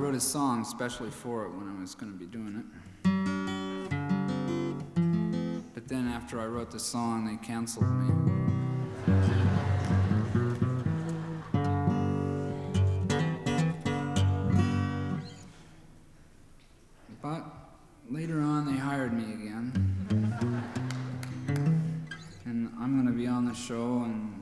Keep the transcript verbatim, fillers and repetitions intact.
wrote a song especially for it when I was going to be doing it. But then after I wrote the song, they canceled me. But later on, they hired me again. And I'm going to be on the show and